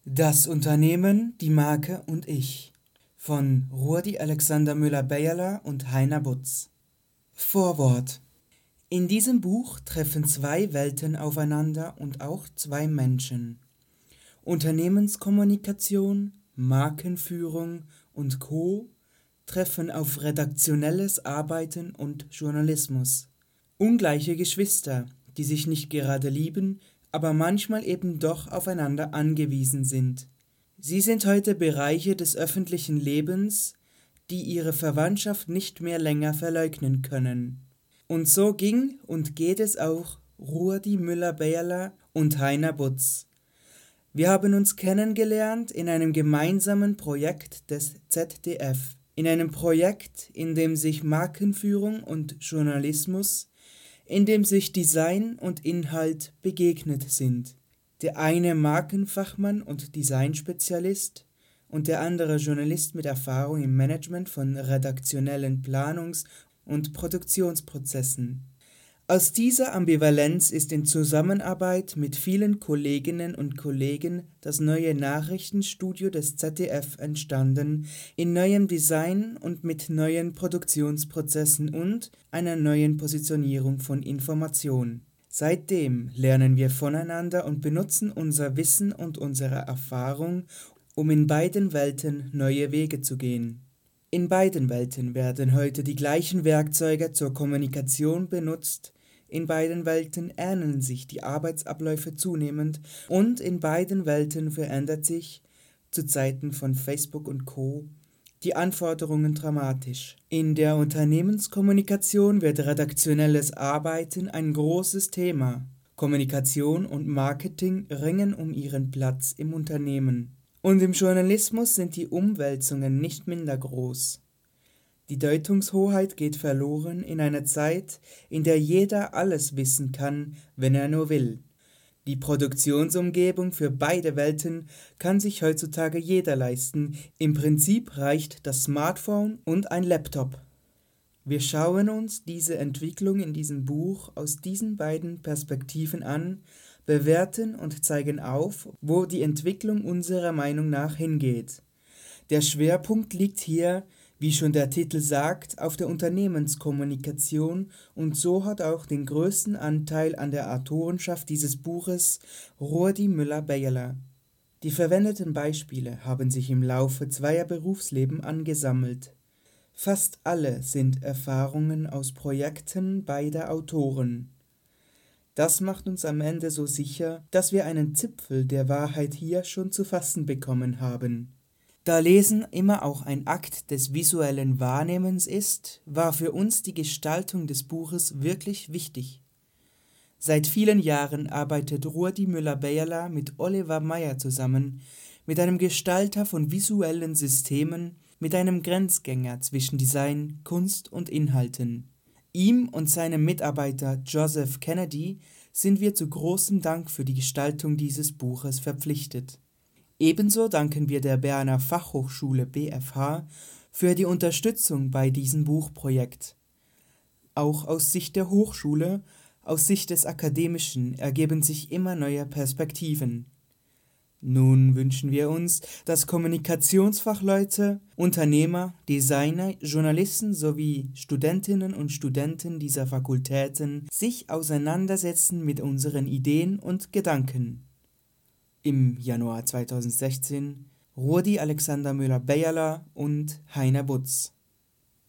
Das Unternehmen, die Marke und ich von Rudi Alexander Müller-Beyerler und Heiner Butz. Vorwort. In diesem Buch treffen zwei Welten aufeinander und auch zwei Menschen. Unternehmenskommunikation, Markenführung und Co. treffen auf redaktionelles Arbeiten und Journalismus. Ungleiche Geschwister, die sich nicht gerade lieben, aber manchmal eben doch aufeinander angewiesen sind. Sie sind heute Bereiche des öffentlichen Lebens, die ihre Verwandtschaft nicht mehr länger verleugnen können. Und so ging und geht es auch Rudi Müller-Beyerler und Heiner Butz. Wir haben uns kennengelernt in einem gemeinsamen Projekt des ZDF. In einem Projekt, in dem sich Markenführung und Journalismus, in dem sich Design und Inhalt begegnet sind. Der eine Markenfachmann und Designspezialist und der andere Journalist mit Erfahrung im Management von redaktionellen Planungs- und Produktionsprozessen. Aus dieser Ambivalenz ist in Zusammenarbeit mit vielen Kolleginnen und Kollegen das neue Nachrichtenstudio des ZDF entstanden, in neuem Design und mit neuen Produktionsprozessen und einer neuen Positionierung von Information. Seitdem lernen wir voneinander und benutzen unser Wissen und unsere Erfahrung, um in beiden Welten neue Wege zu gehen. In beiden Welten werden heute die gleichen Werkzeuge zur Kommunikation benutzt, in beiden Welten ähneln sich die Arbeitsabläufe zunehmend und in beiden Welten verändert sich, zu Zeiten von Facebook und Co., die Anforderungen dramatisch. In der Unternehmenskommunikation wird redaktionelles Arbeiten ein großes Thema. Kommunikation und Marketing ringen um ihren Platz im Unternehmen. Und im Journalismus sind die Umwälzungen nicht minder groß. Die Deutungshoheit geht verloren in einer Zeit, in der jeder alles wissen kann, wenn er nur will. Die Produktionsumgebung für beide Welten kann sich heutzutage jeder leisten. Im Prinzip reicht das Smartphone und ein Laptop. Wir schauen uns diese Entwicklung in diesem Buch aus diesen beiden Perspektiven an, bewerten und zeigen auf, wo die Entwicklung unserer Meinung nach hingeht. Der Schwerpunkt liegt hier, wie schon der Titel sagt, auf der Unternehmenskommunikation und so hat auch den größten Anteil an der Autorenschaft dieses Buches Rudi Müller-Beyerler. Die verwendeten Beispiele haben sich im Laufe zweier Berufsleben angesammelt. Fast alle sind Erfahrungen aus Projekten beider Autoren. Das macht uns am Ende so sicher, dass wir einen Zipfel der Wahrheit hier schon zu fassen bekommen haben. Da Lesen immer auch ein Akt des visuellen Wahrnehmens ist, war für uns die Gestaltung des Buches wirklich wichtig. Seit vielen Jahren arbeitet Rudi Müller-Beyerler mit Oliver Meyer zusammen, mit einem Gestalter von visuellen Systemen, mit einem Grenzgänger zwischen Design, Kunst und Inhalten. Ihm und seinem Mitarbeiter Joseph Kennedy sind wir zu großem Dank für die Gestaltung dieses Buches verpflichtet. Ebenso danken wir der Berner Fachhochschule BFH für die Unterstützung bei diesem Buchprojekt. Auch aus Sicht der Hochschule, aus Sicht des Akademischen ergeben sich immer neue Perspektiven. Nun wünschen wir uns, dass Kommunikationsfachleute, Unternehmer, Designer, Journalisten sowie Studentinnen und Studenten dieser Fakultäten sich auseinandersetzen mit unseren Ideen und Gedanken. Im Januar 2016 Rudi Alexander Müller-Beyerler und Heiner Butz.